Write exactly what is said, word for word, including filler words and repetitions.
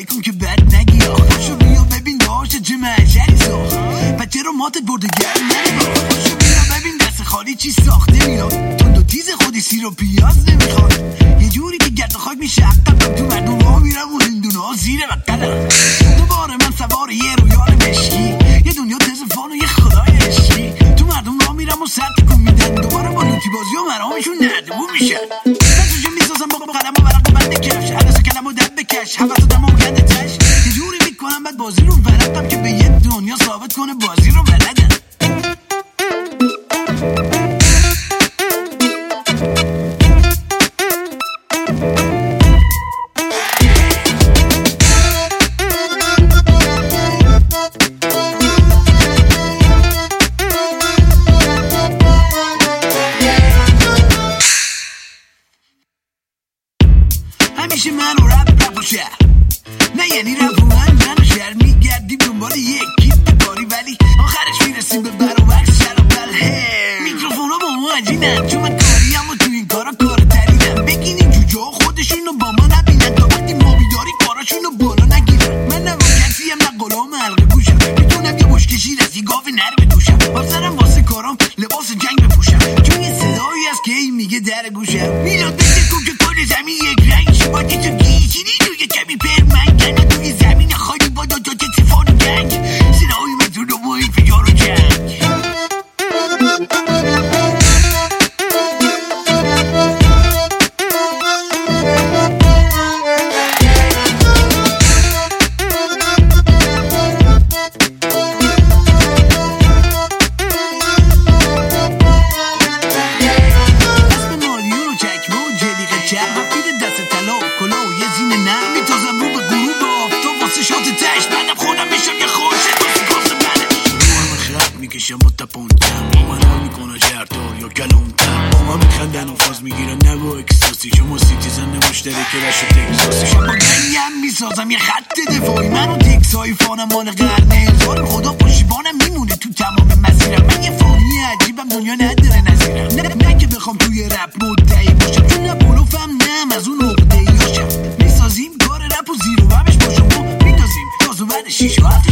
خالی کن که بد نگی آخوشو بیا ببین داشته چه محشری ساخت بچه رو ماتت برده گرم نگاه خوشو بیا ببین دست خالی چی ساخته میاد تند و تیز خودی سیر و پیاز نمیخواد یه جوری که گرد خاک میشه عقب تو مردم ها میرم و هندونه ها زیر بقدم دوباره من سوار یه رویال مشکی یه دنیا تلفن و یه خدای عشقی تو مردم ها میرم و سر تکون میدن دوباره با لوتی بازی و مرامشون ندبون میشن دستوشه میسازم با قلم و ورق و بند کفش حدث کلم و دب بکش حوث دم و گنده تش یه جوری میکنم بعد بازی رو ورقم که به یه دنیا ثابت کنه بازی رو بلدم همیشه من و رب رب و شهر نه یعنی رب و من من و شهر میگردیم دنبال یکی باری ولی آخرش میرسیم به برابر شر و بله میکروفونا با ما عجینن چون من کاریم و تو این کارا کار ترینم بگینیم جوجه ها خودشونو با ما نبینن تا وقتی ما بیداری کاراشونو بالا نگیرن من نه کسیم نه غلام حلقه گوشم میتونم یه بشکشی رسی گاو نر بدوشم افسرم واسه کارام لباس جنگ بپوشم چون یه صدایی هست که این میگه در گوشم میلاد بگه کن که کل زمین یک رنگ با دیتو گیشیدی روی کمی پر من گنه توی زمین خالی با دو دو تفان و گنگ سنایی متون و محیط فجار و جنگ با تپونتم با من حال میکنه جردار یا کلونتم با ما میخندن و فاز میگیرن نبا اکستاسی شما سیتیزن مشترک رش تکساسی شما گنیم میسازم یه خط دفاعی من و تکس های فانم مال قرن هزار خدا پشیبانم میمونه تو تمام مسیرم من یه فانی عجیبم دنیا نداره نظیرم نه, نه که بخوام توی رپ مدعی باشم چون نه بلوفم نه از اون عقده‌ای هاشم میسازیم کار رپ و زیر و بمش با شما میندازیم تازه بعد شیش و هفت